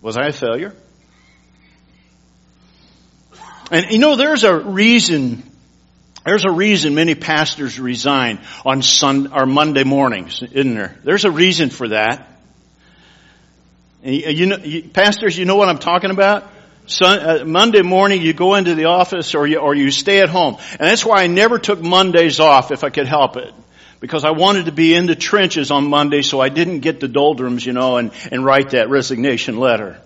Was I a failure? And there's a reason many pastors resign on Monday mornings, isn't there? There's a reason for that. Pastors, you know what I'm talking about? Monday morning you go into the office or you stay at home. And that's why I never took Mondays off if I could help it. Because I wanted to be in the trenches on Monday so I didn't get the doldrums, and write that resignation letter.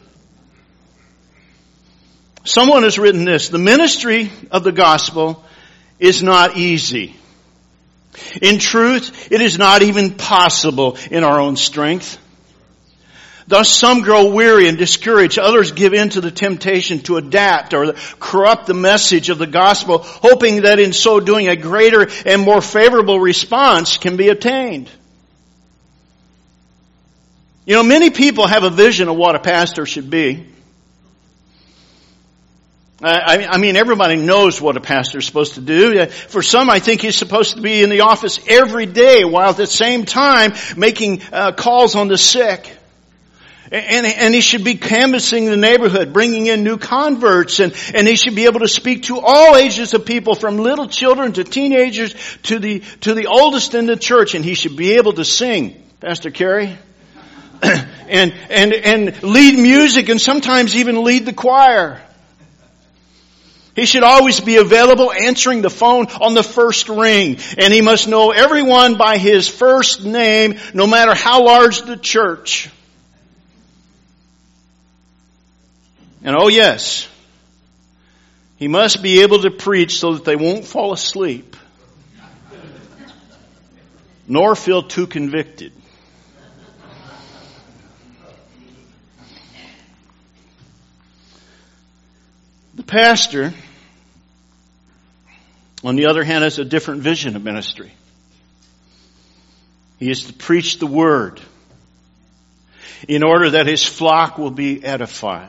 Someone has written this: the ministry of the gospel is not easy. In truth, it is not even possible in our own strength. Thus some grow weary and discouraged. Others give in to the temptation to adapt or corrupt the message of the gospel, hoping that in so doing a greater and more favorable response can be attained. Many people have a vision of what a pastor should be. I mean, everybody knows what a pastor is supposed to do. For some, I think he's supposed to be in the office every day while at the same time making calls on the sick. And he should be canvassing the neighborhood, bringing in new converts, and he should be able to speak to all ages of people, from little children to teenagers to the oldest in the church, and he should be able to sing, Pastor Kerry, and lead music, and sometimes even lead the choir. He should always be available, answering the phone on the first ring, and he must know everyone by his first name, no matter how large the church. And oh yes, he must be able to preach so that they won't fall asleep, nor feel too convicted. The pastor, on the other hand, has a different vision of ministry. He is to preach the word in order that his flock will be edified.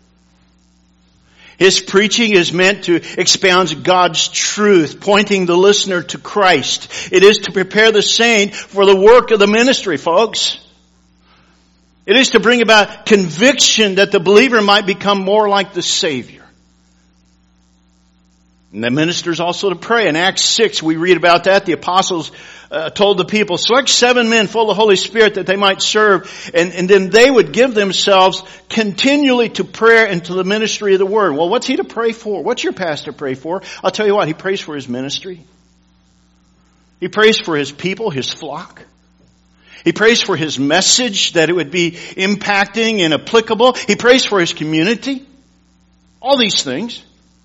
His preaching is meant to expound God's truth, pointing the listener to Christ. It is to prepare the saint for the work of the ministry, folks. It is to bring about conviction that the believer might become more like the Savior. And the minister is also to pray. In Acts 6, we read about that. The apostles told the people, select 7 men full of the Holy Spirit that they might serve. And then they would give themselves continually to prayer and to the ministry of the word. Well, what's he to pray for? What's your pastor pray for? I'll tell you what, he prays for his ministry. He prays for his people, his flock. He prays for his message, that it would be impacting and applicable. He prays for his community. All these things.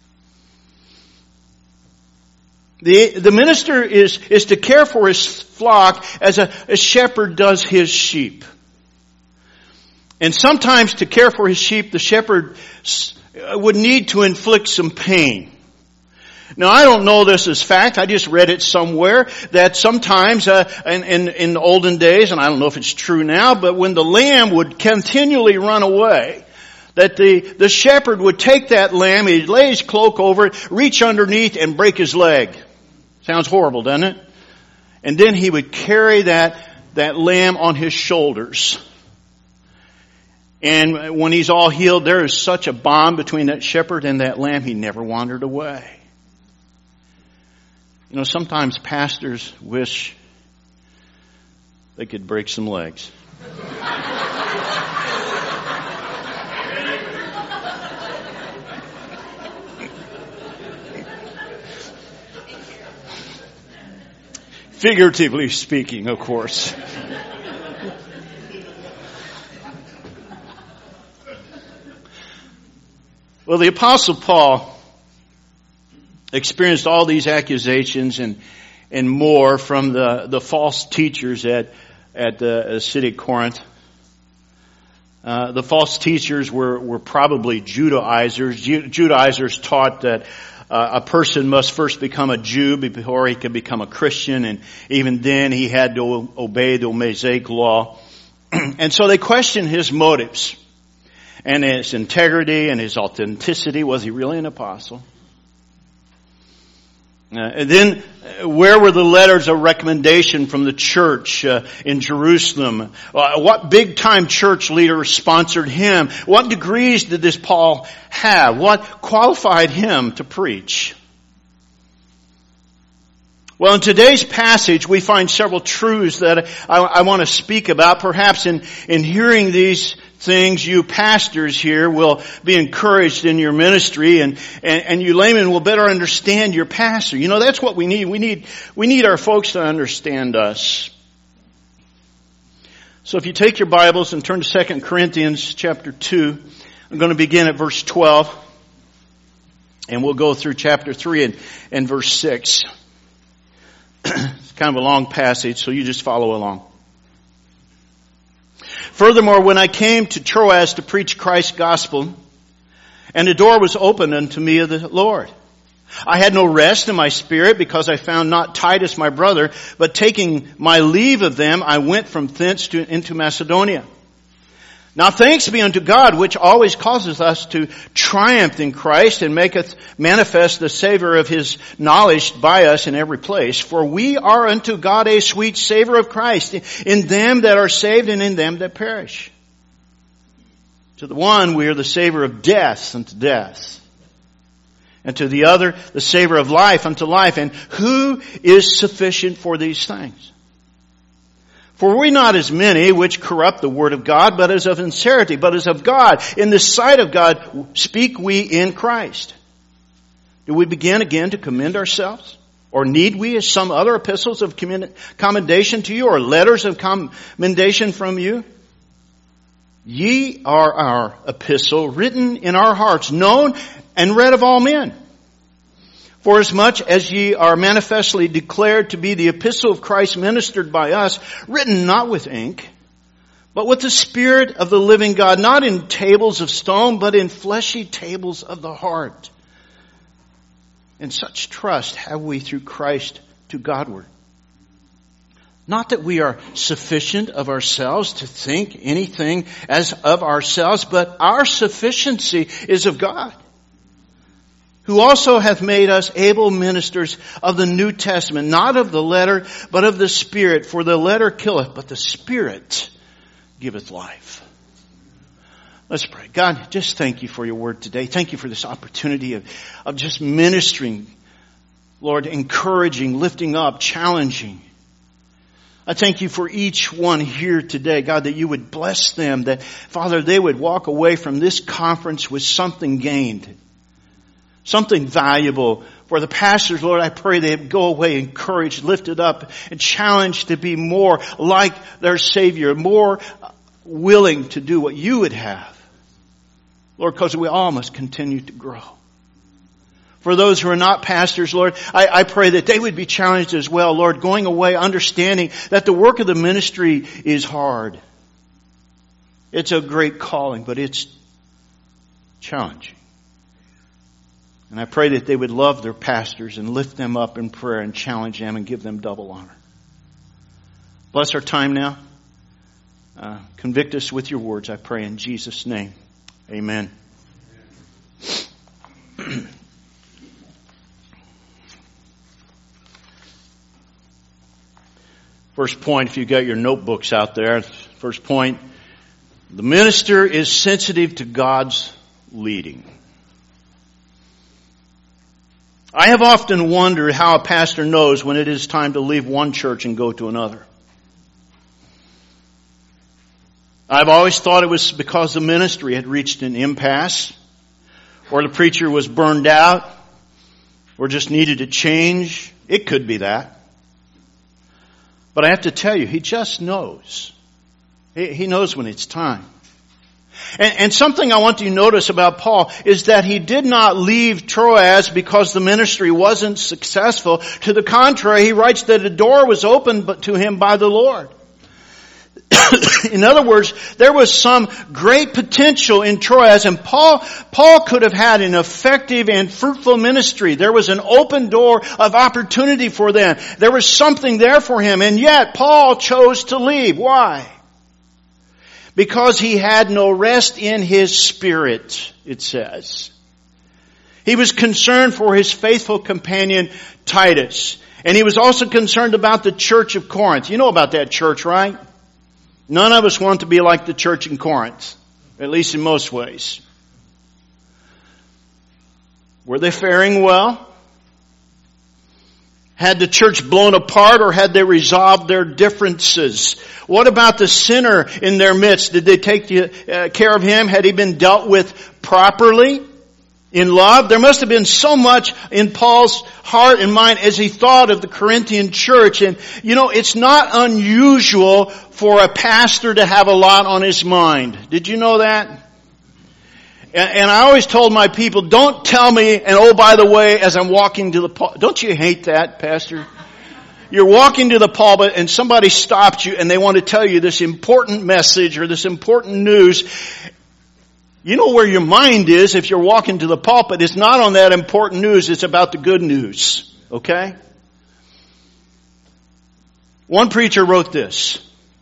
The minister is to care for his flock as a shepherd does his sheep. And sometimes to care for his sheep, the shepherd would need to inflict some pain. Now, I don't know this as fact. I just read it somewhere that sometimes in the olden days, and I don't know if it's true now, but when the lamb would continually run away, that the shepherd would take that lamb, he'd lay his cloak over it, reach underneath and break his leg. Sounds horrible, doesn't it? And then he would carry that lamb on his shoulders. And when he's all healed, there is such a bond between that shepherd and that lamb, he never wandered away. Sometimes pastors wish they could break some legs. Figuratively speaking, of course. Well, the Apostle Paul experienced all these accusations and more from the false teachers at the city of Corinth. The false teachers were probably Judaizers. Judaizers taught that a person must first become a Jew before he can become a Christian, and even then he had to obey the Mosaic law. And so they questioned his motives and his integrity and his authenticity. Was he really an apostle? And then, where were the letters of recommendation from the church in Jerusalem? What big-time church leader sponsored him? What degrees did this Paul have? What qualified him to preach? Well, in today's passage, we find several truths that I want to speak about. Perhaps in hearing these things, you pastors here will be encouraged in your ministry, and you laymen will better understand your pastor. You know, that's what we need. We need our folks to understand us. So if you take your Bibles and turn to 2 Corinthians chapter 2, I'm going to begin at verse 12, and we'll go through chapter 3 and verse 6. It's kind of a long passage, so you just follow along. Furthermore, when I came to Troas to preach Christ's gospel, and the door was opened unto me of the Lord, I had no rest in my spirit, because I found not Titus my brother, but taking my leave of them, I went from thence into Macedonia. Now thanks be unto God, which always causes us to triumph in Christ, and maketh manifest the savor of His knowledge by us in every place. For we are unto God a sweet savor of Christ, in them that are saved and in them that perish. To the one we are the savor of death unto death, and to the other the savor of life unto life. And who is sufficient for these things? For we not as many which corrupt the word of God, but as of sincerity, but as of God. In the sight of God speak we in Christ. Do we begin again to commend ourselves? Or need we, as some other epistles of commendation to you, or letters of commendation from you? Ye are our epistle, written in our hearts, known and read of all men. For as much as ye are manifestly declared to be the epistle of Christ ministered by us, written not with ink, but with the Spirit of the living God, not in tables of stone, but in fleshy tables of the heart. And such trust have we through Christ to Godward. Not that we are sufficient of ourselves to think anything as of ourselves, but our sufficiency is of God, who also hath made us able ministers of the New Testament, not of the letter, but of the Spirit. For the letter killeth, but the Spirit giveth life. Let's pray. God, just thank you for your word today. Thank you for this opportunity of just ministering, Lord, encouraging, lifting up, challenging. I thank you for each one here today, God, that you would bless them, that, Father, they would walk away from this conference with something gained, something valuable. For the pastors, Lord, I pray they go away encouraged, lifted up, and challenged to be more like their Savior, more willing to do what you would have. Lord, because we all must continue to grow. For those who are not pastors, Lord, I pray that they would be challenged as well, Lord, going away understanding that the work of the ministry is hard. It's a great calling, but it's challenging. And I pray that they would love their pastors and lift them up in prayer and challenge them and give them double honor. Bless our time now. Convict us with your words, I pray in Jesus' name. Amen. First point, if you got your notebooks out there, first point, the minister is sensitive to God's leading. I have often wondered how a pastor knows when it is time to leave one church and go to another. I've always thought it was because the ministry had reached an impasse, or the preacher was burned out, or just needed to change. It could be that. But I have to tell you, he just knows. He knows when it's time. And something I want you to notice about Paul is that he did not leave Troas because the ministry wasn't successful. To the contrary, he writes that a door was opened to him by the Lord. In other words, there was some great potential in Troas, and Paul could have had an effective and fruitful ministry. There was an open door of opportunity for them. There was something there for him, and yet Paul chose to leave. Why? Because he had no rest in his spirit, it says. He was concerned for his faithful companion Titus. And he was also concerned about the church of Corinth. You know about that church, right? None of us want to be like the church in Corinth, at least in most ways. Were they faring well? Had the church blown apart, or had they resolved their differences? What about the sinner in their midst? Did they take care of him? Had he been dealt with properly? In love? There must have been so much in Paul's heart and mind as he thought of the Corinthian church. And it's not unusual for a pastor to have a lot on his mind. Did you know that? And I always told my people, don't tell me, and oh, by the way, as I'm walking to the pulpit. Don't you hate that, Pastor? You're walking to the pulpit and somebody stops you and they want to tell you this important message or this important news. You know where your mind is if you're walking to the pulpit. It's not on that important news. It's about the good news. Okay? One preacher wrote this.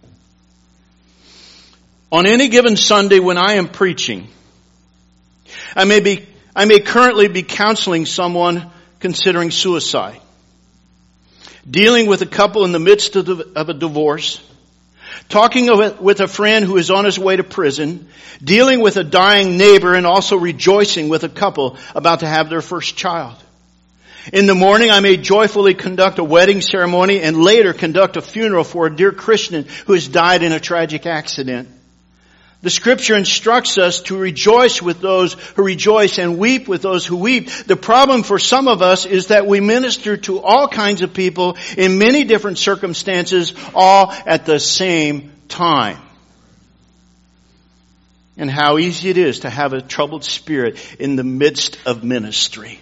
On any given Sunday when I am preaching, I may currently be counseling someone considering suicide, dealing with a couple in the midst of a divorce, talking with a friend who is on his way to prison, dealing with a dying neighbor, and also rejoicing with a couple about to have their first child. In the morning, I may joyfully conduct a wedding ceremony and later conduct a funeral for a dear Christian who has died in a tragic accident. The Scripture instructs us to rejoice with those who rejoice and weep with those who weep. The problem for some of us is that we minister to all kinds of people in many different circumstances, all at the same time. And how easy it is to have a troubled spirit in the midst of ministry.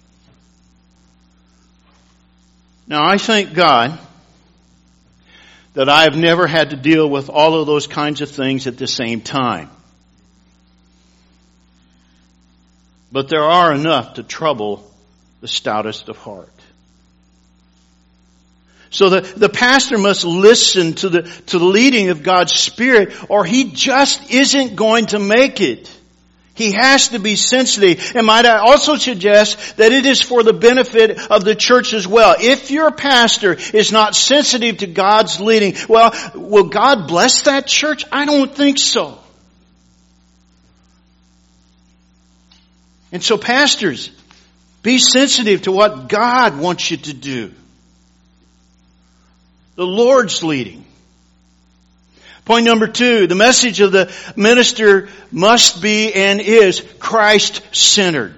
Now, I thank God that I have never had to deal with all of those kinds of things at the same time. But there are enough to trouble the stoutest of heart. So the pastor must listen to the leading of God's Spirit, or he just isn't going to make it. He has to be sensitive. And might I also suggest that it is for the benefit of the church as well. If your pastor is not sensitive to God's leading, well, will God bless that church? I don't think so. And so pastors, be sensitive to what God wants you to do. The Lord's leading. Point number 2, the message of the minister must be and is Christ-centered.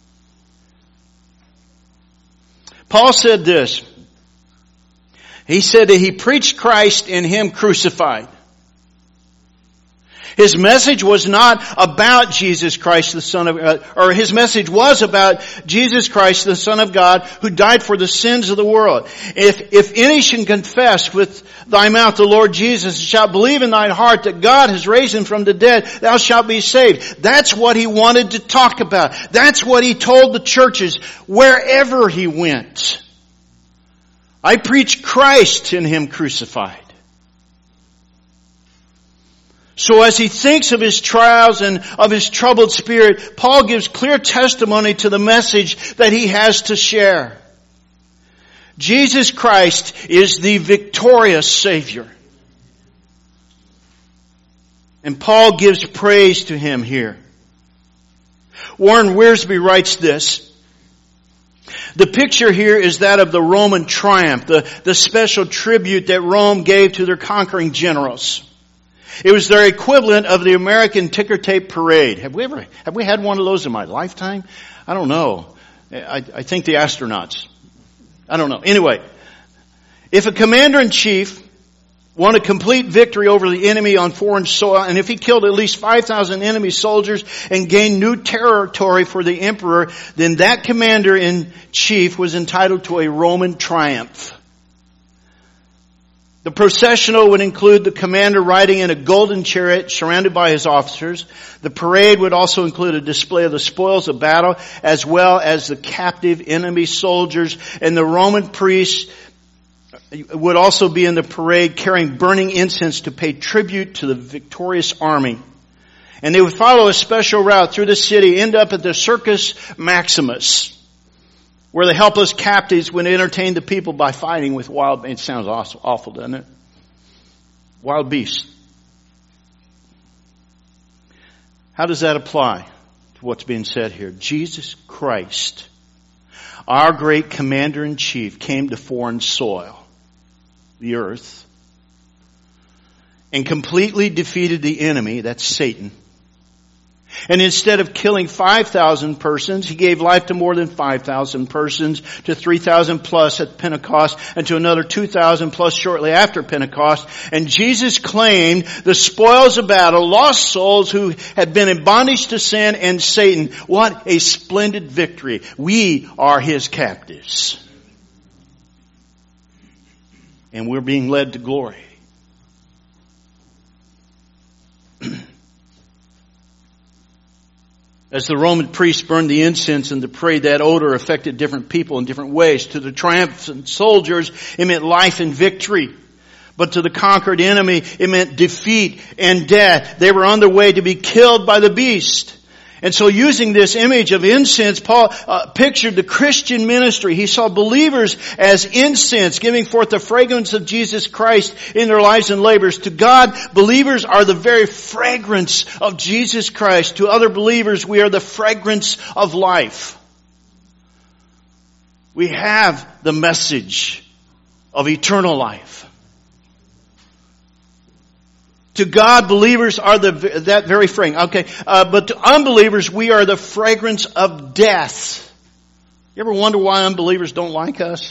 Paul said this. He said that he preached Christ and Him crucified. His message was not about Jesus Christ, the Son of God, or his message was about Jesus Christ, the Son of God, who died for the sins of the world. If any should confess with thy mouth the Lord Jesus, and shalt believe in thine heart that God has raised Him from the dead, thou shalt be saved. That's what he wanted to talk about. That's what he told the churches wherever he went. I preach Christ and Him crucified. So as he thinks of his trials and of his troubled spirit, Paul gives clear testimony to the message that he has to share. Jesus Christ is the victorious Savior. And Paul gives praise to Him here. Warren Wiersbe writes this. The picture here is that of the Roman triumph, the special tribute that Rome gave to their conquering generals. It was their equivalent of the American ticker tape parade. Have we had one of those in my lifetime? I don't know. I think the astronauts. I don't know. Anyway, if a commander-in-chief won a complete victory over the enemy on foreign soil, and if he killed at least 5,000 enemy soldiers and gained new territory for the emperor, then that commander-in-chief was entitled to a Roman triumph. The processional would include the commander riding in a golden chariot surrounded by his officers. The parade would also include a display of the spoils of battle as well as the captive enemy soldiers. And the Roman priests would also be in the parade carrying burning incense to pay tribute to the victorious army. And they would follow a special route through the city, end up at the Circus Maximus, where the helpless captives would entertain the people by fighting with wild, it sounds awful, doesn't it? Wild beasts. How does that apply to what's being said here? Jesus Christ, our great commander-in-chief, came to foreign soil, the earth, and completely defeated the enemy, that's Satan. And instead of killing 5,000 persons, he gave life to more than 5,000 persons, to 3,000 plus at Pentecost, and to another 2,000 plus shortly after Pentecost. And Jesus claimed the spoils of battle, lost souls who had been in bondage to sin and Satan. What a splendid victory. We are his captives. And we're being led to glory. As the Roman priests burned the incense and the prayed, that odor affected different people in different ways. To the triumphant soldiers, it meant life and victory. But to the conquered enemy, it meant defeat and death. They were on their way to be killed by the beast. And so using this image of incense, Paul pictured the Christian ministry. He saw believers as incense, giving forth the fragrance of Jesus Christ in their lives and labors. To God, believers are the very fragrance of Jesus Christ. To other believers, we are the fragrance of life. We have the message of eternal life. To God, believers are that very fragrance. Okay, but to unbelievers, we are the fragrance of death. You ever wonder why unbelievers don't like us?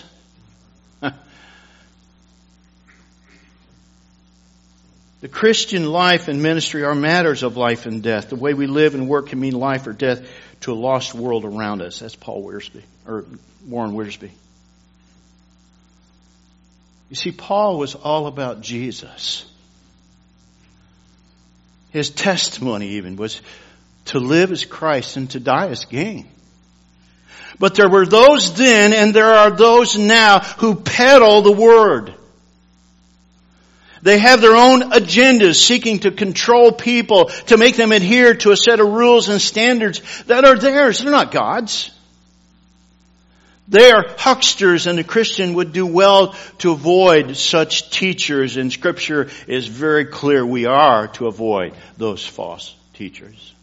The Christian life and ministry are matters of life and death. The way we live and work can mean life or death to a lost world around us. That's Warren Wiersbe. You see, Paul was all about Jesus. His testimony even was to live as Christ and to die as gain. But there were those then and there are those now who peddle the word. They have their own agendas seeking to control people, to make them adhere to a set of rules and standards that are theirs. They're not God's. They are hucksters, and the Christian would do well to avoid such teachers. And Scripture is very clear we are to avoid those false teachers.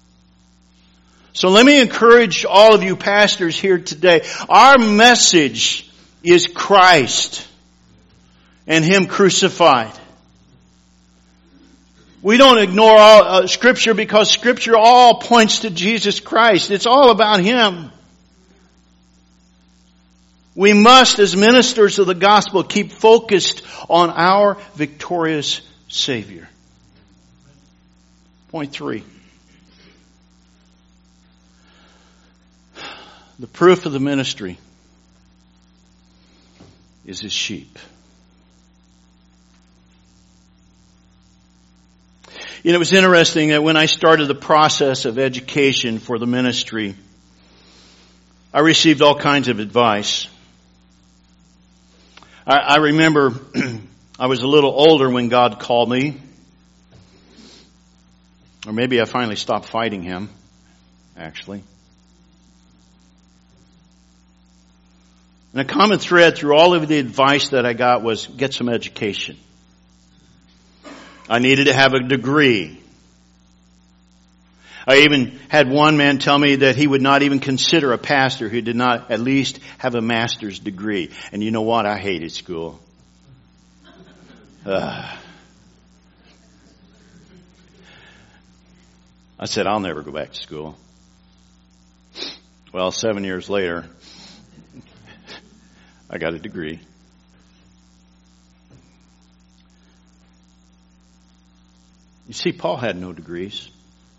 So let me encourage all of you pastors here today. Our message is Christ and Him crucified. We don't ignore all Scripture because Scripture all points to Jesus Christ. It's all about Him. We must, as ministers of the gospel, keep focused on our victorious Savior. Point 3. The proof of the ministry is His sheep. You know, it was interesting that when I started the process of education for the ministry, I received all kinds of advice. I remember I was a little older when God called me. Or maybe I finally stopped fighting Him, actually. And a common thread through all of the advice that I got was get some education. I needed to have a degree. I even had one man tell me that he would not even consider a pastor who did not at least have a master's degree. And you know what? I hated school. I said, I'll never go back to school. Well, 7 years later, I got a degree. You see, Paul had no degrees.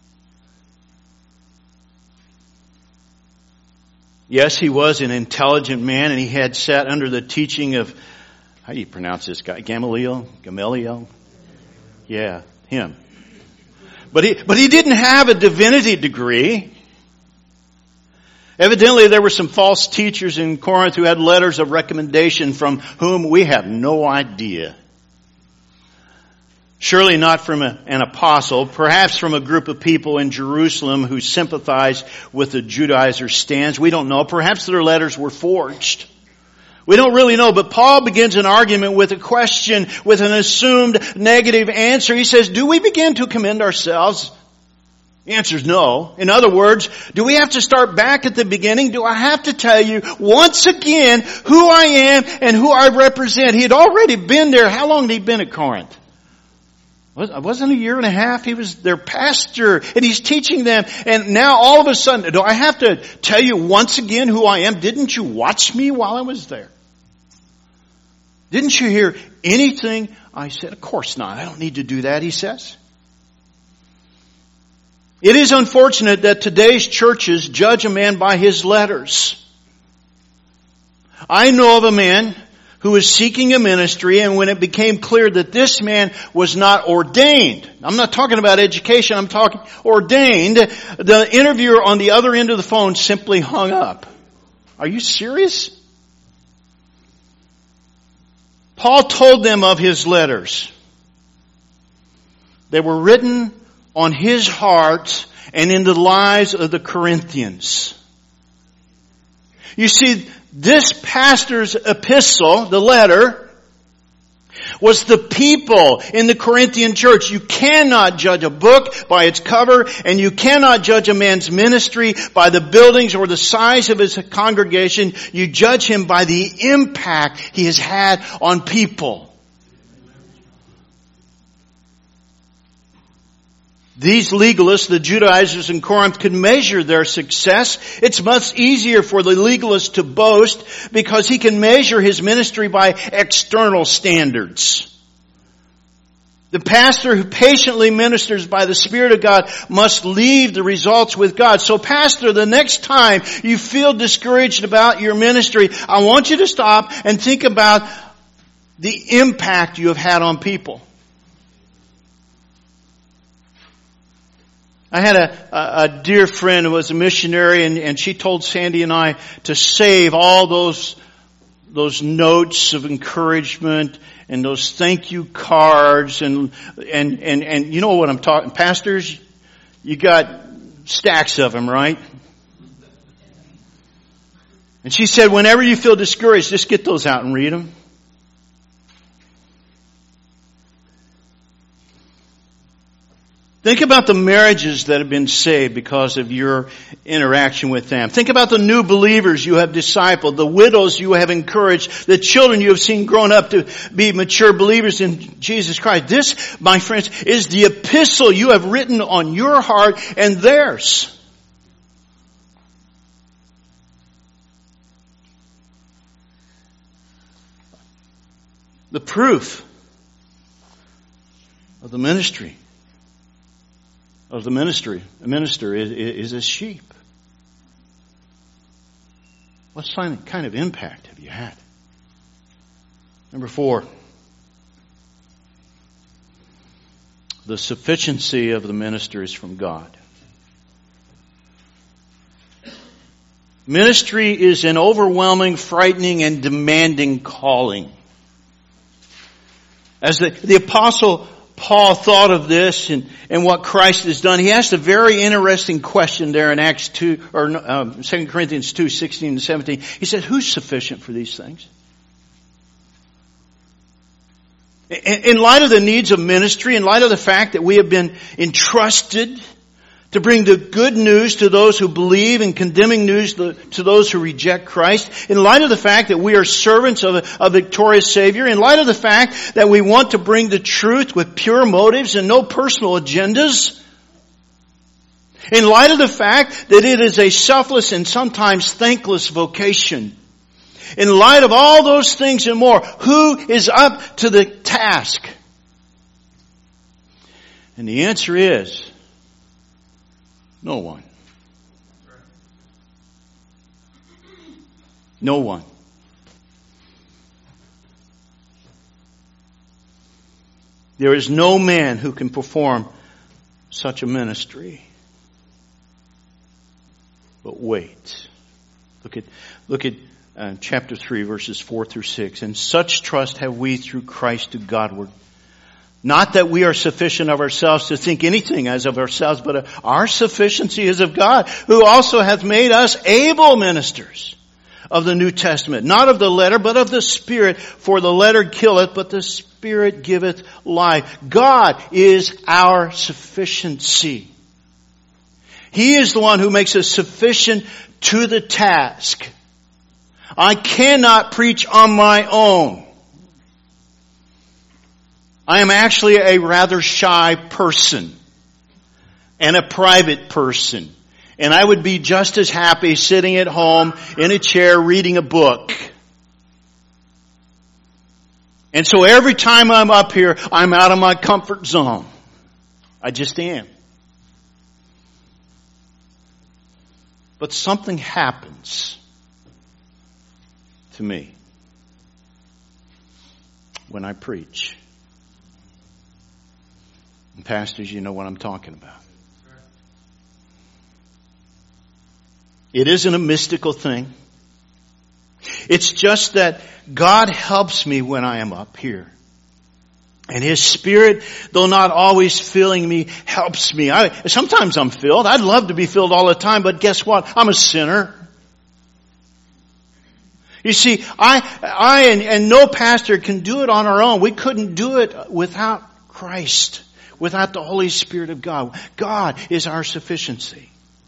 Yes, he was an intelligent man, and he had sat under the teaching of, how do you pronounce this guy? Gamaliel? Yeah, him. But he didn't have a divinity degree. Evidently, there were some false teachers in Corinth who had letters of recommendation from whom we have no idea. Surely not from an apostle, perhaps from a group of people in Jerusalem who sympathized with the Judaizers' stance. We don't know. Perhaps their letters were forged. We don't really know, but Paul begins an argument with a question, with an assumed negative answer. He says, do we begin to commend ourselves? The answer is no. In other words, do we have to start back at the beginning? Do I have to tell you once again who I am and who I represent? He had already been there. How long had he been at Corinth? Wasn't a year and a half? He was their pastor and he's teaching them. And now all of a sudden, do I have to tell you once again who I am? Didn't you watch me while I was there? Didn't you hear anything I said? Of course not. I don't need to do that, he says. It is unfortunate that today's churches judge a man by his letters. I know of a man who was seeking a ministry, and when it became clear that this man was not ordained, I'm not talking about education, I'm talking ordained, the interviewer on the other end of the phone simply hung up. Are you serious? Paul told them of his letters. They were written on his heart and in the lives of the Corinthians. You see, this pastor's epistle, the letter, was the people in the Corinthian church. You cannot judge a book by its cover, and you cannot judge a man's ministry by the buildings or the size of his congregation. You judge him by the impact he has had on people. These legalists, the Judaizers in Corinth, could measure their success. It's much easier for the legalist to boast because he can measure his ministry by external standards. The pastor who patiently ministers by the Spirit of God must leave the results with God. So pastor, the next time you feel discouraged about your ministry, I want you to stop and think about the impact you have had on people. I had a dear friend who was a missionary, and she told Sandy and I to save all those notes of encouragement and those thank you cards and you know what I'm talking, pastors, you got stacks of them, right? And she said, whenever you feel discouraged, just get those out and read them. Think about the marriages that have been saved because of your interaction with them. Think about the new believers you have discipled, the widows you have encouraged, the children you have seen grown up to be mature believers in Jesus Christ. This, my friends, is the epistle you have written on your heart and theirs. The proof of the ministry of the minister is a sheep. What kind of impact have you had? Number 4, the sufficiency of the minister is from God. Ministry is an overwhelming, frightening, and demanding calling. As the Apostle Paul thought of this and what Christ has done, he asked a very interesting question there in Acts 2 or 2 Corinthians 2:16 and 17. He said, "Who's sufficient for these things?" In light of the needs of ministry, in light of the fact that we have been entrusted to bring the good news to those who believe and condemning news to those who reject Christ, in light of the fact that we are servants of a victorious Savior, in light of the fact that we want to bring the truth with pure motives and no personal agendas, in light of the fact that it is a selfless and sometimes thankless vocation, in light of all those things and more, who is up to the task? And the answer is, no one. No one. There is no man who can perform such a ministry. But wait. Look at chapter 3, verses 4 through 6. And such trust have we through Christ to Godward, Not that we are sufficient of ourselves to think anything as of ourselves, but our sufficiency is of God, who also hath made us able ministers of the New Testament. Not of the letter, but of the Spirit. For the letter killeth, but the Spirit giveth life. God is our sufficiency. He is the one who makes us sufficient to the task. I cannot preach on my own. I am actually a rather shy person and a private person. And I would be just as happy sitting at home in a chair reading a book. And so every time I'm up here, I'm out of my comfort zone. I just am. But something happens to me when I preach. And pastors, you know what I'm talking about. It isn't a mystical thing. It's just that God helps me when I am up here. And His Spirit, though not always filling me, helps me. Sometimes I'm filled. I'd love to be filled all the time, but guess what? I'm a sinner. You see, I and no pastor can do it on our own. We couldn't do it without Christ, without the Holy Spirit of God. God is our sufficiency.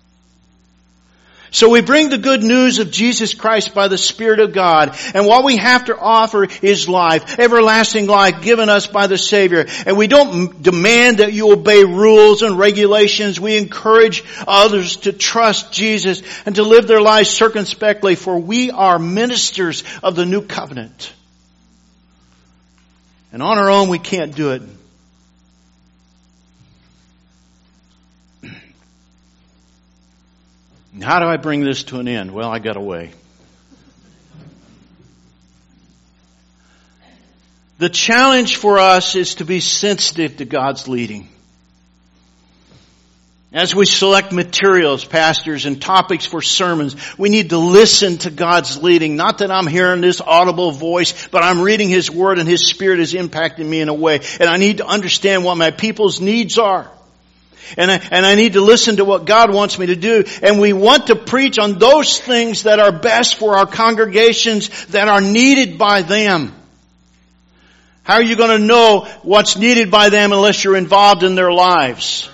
So we bring the good news of Jesus Christ by the Spirit of God. And what we have to offer is life, everlasting life given us by the Savior. And we don't demand that you obey rules and regulations. We encourage others to trust Jesus and to live their lives circumspectly, for we are ministers of the new covenant. And on our own we can't do it. How do I bring this to an end? Well, I got a way. The challenge for us is to be sensitive to God's leading. As we select materials, pastors, and topics for sermons, we need to listen to God's leading. Not that I'm hearing this audible voice, but I'm reading His Word and His Spirit is impacting me in a way. And I need to understand what my people's needs are. And I need to listen to what God wants me to do. And we want to preach on those things that are best for our congregations, that are needed by them. How are you going to know what's needed by them unless you're involved in their lives?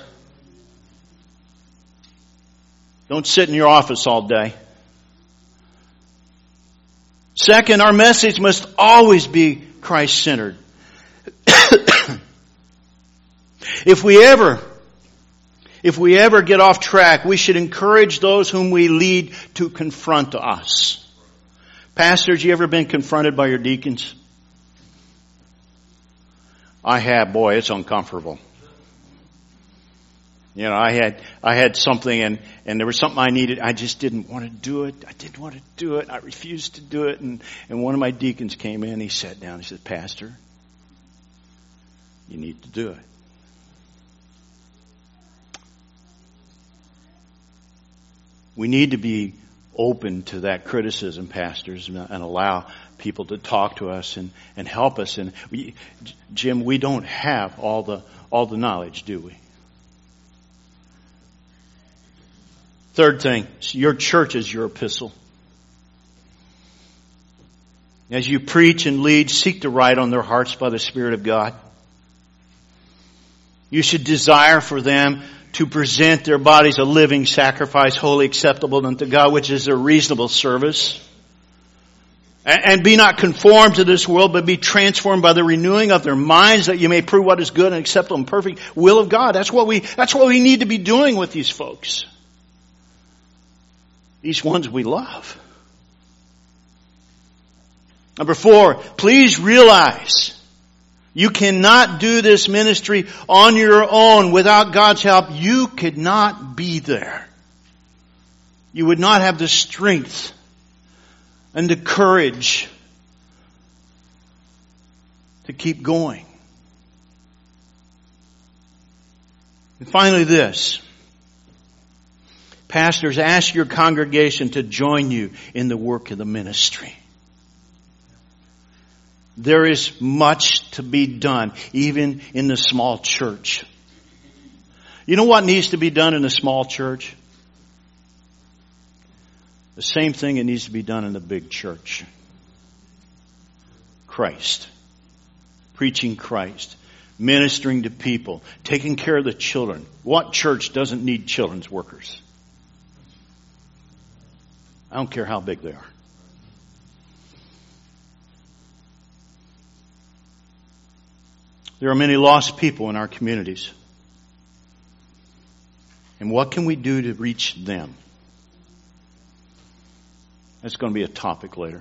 Don't sit in your office all day. Second, our message must always be Christ-centered. If we ever get off track, we should encourage those whom we lead to confront us. Pastors, you ever been confronted by your deacons? I have. Boy, it's uncomfortable. You know, I had something and there was something I needed. I just didn't want to do it. I refused to do it. And one of my deacons came in. He sat down. He said, "Pastor, you need to do it." We need to be open to that criticism, pastors, and allow people to talk to us and help us. And Jim, we don't have all the knowledge, do we? Third thing, your church is your epistle. As you preach and lead, seek to write on their hearts by the Spirit of God. You should desire for them to present their bodies a living sacrifice, wholly acceptable unto God, which is their reasonable service. And be not conformed to this world, but be transformed by the renewing of their minds, that you may prove what is good and acceptable and perfect will of God. That's what we need to be doing with these folks. These ones we love. Number 4, please realize you cannot do this ministry on your own without God's help. You could not be there. You would not have the strength and the courage to keep going. And finally this. Pastors, ask your congregation to join you in the work of the ministry. There is much to be done, even in the small church. You know what needs to be done in a small church? The same thing that needs to be done in the big church. Christ. Preaching Christ. Ministering to people. Taking care of the children. What church doesn't need children's workers? I don't care how big they are. There are many lost people in our communities. And what can we do to reach them? That's going to be a topic later.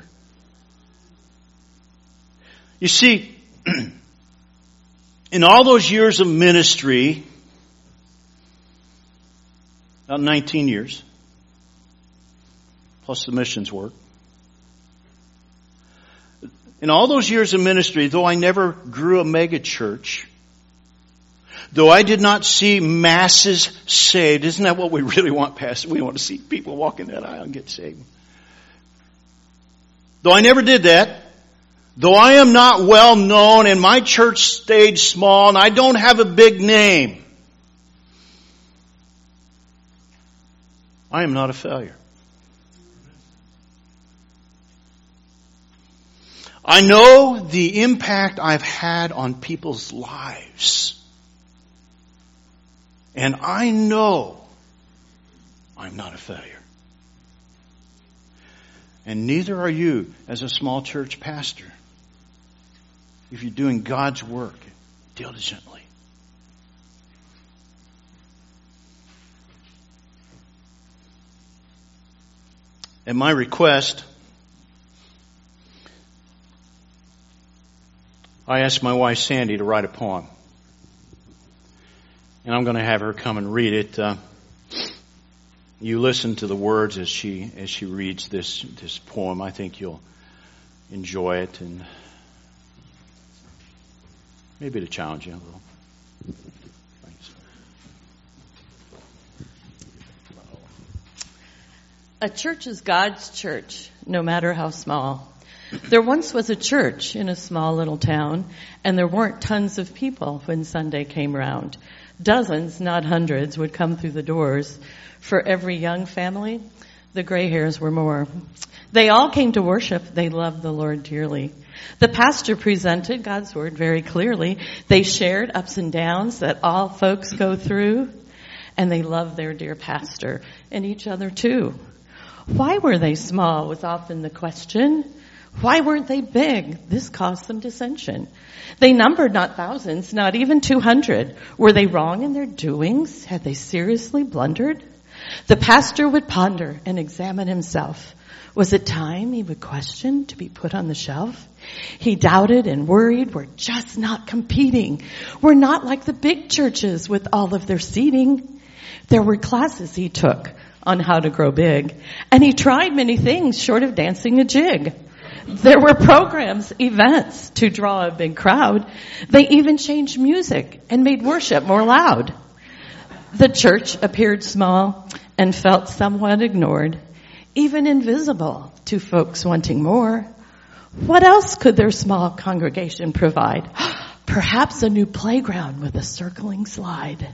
You see, in all those years of ministry, about 19 years, plus the missions work, in all those years of ministry, though I never grew a mega church, though I did not see masses saved, isn't that what we really want, Pastor? We want to see people walk in that aisle and get saved. Though I never did that, though I am not well known and my church stayed small and I don't have a big name, I am not a failure. I know the impact I've had on people's lives. And I know I'm not a failure. And neither are you as a small church pastor if you're doing God's work diligently. At my request, I asked my wife Sandy to write a poem. And I'm going to have her come and read it. You listen to the words as she reads this poem. I think you'll enjoy it, and maybe to challenge you a little. Thanks. A church is God's church, no matter how small. There once was a church in a small little town, and there weren't tons of people when Sunday came around. Dozens, not hundreds, would come through the doors. For every young family, the gray hairs were more. They all came to worship. They loved the Lord dearly. The pastor presented God's word very clearly. They shared ups and downs that all folks go through, and they loved their dear pastor and each other too. Why were they small was often the question. Why weren't they big? This caused some dissension. They numbered not thousands, not even 200. Were they wrong in their doings? Had they seriously blundered? The pastor would ponder and examine himself. Was it time, he would question, to be put on the shelf? He doubted and worried. We're just not competing. We're not like the big churches with all of their seating. There were classes he took on how to grow big, and he tried many things short of dancing a jig. There were programs, events to draw a big crowd. They even changed music and made worship more loud. The church appeared small and felt somewhat ignored, even invisible to folks wanting more. What else could their small congregation provide? Perhaps a new playground with a circling slide.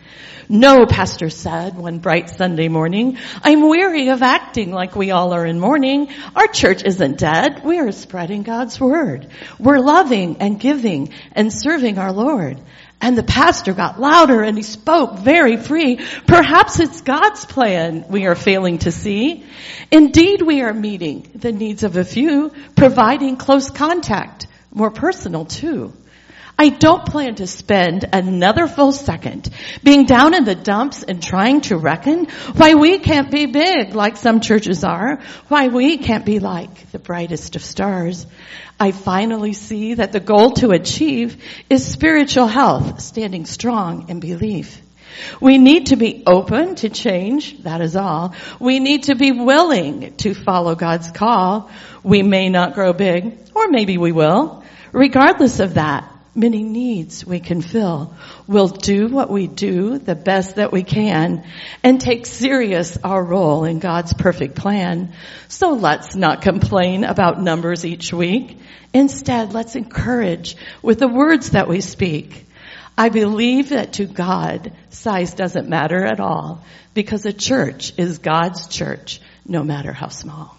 No, pastor said one bright Sunday morning, I'm weary of acting like we all are in mourning. Our church isn't dead. We are spreading God's word. We're loving and giving and serving our Lord. And the pastor got louder and he spoke very free. Perhaps it's God's plan we are failing to see. Indeed, we are meeting the needs of a few, providing close contact, more personal too. I don't plan to spend another full second being down in the dumps and trying to reckon why we can't be big like some churches are, why we can't be like the brightest of stars. I finally see that the goal to achieve is spiritual health, standing strong in belief. We need to be open to change, that is all. We need to be willing to follow God's call. We may not grow big, or maybe we will. Regardless of that, many needs we can fill. We'll do what we do the best that we can and take serious our role in God's perfect plan. So let's not complain about numbers each week. Instead, let's encourage with the words that we speak. I believe that to God, size doesn't matter at all because a church is God's church, no matter how small.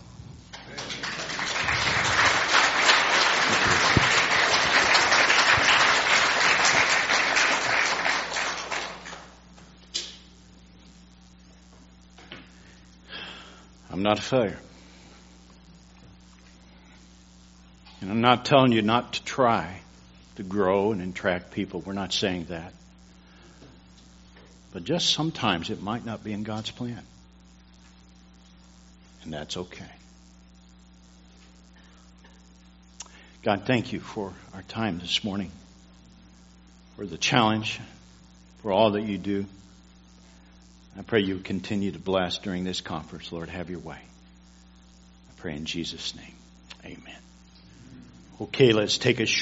I'm not a failure. And I'm not telling you not to try to grow and attract people. We're not saying that. But just sometimes it might not be in God's plan. And that's okay. God, thank you for our time this morning, for the challenge, for all that you do. I pray you continue to bless during this conference. Lord, have your way. I pray in Jesus' name. Amen. Okay, let's take a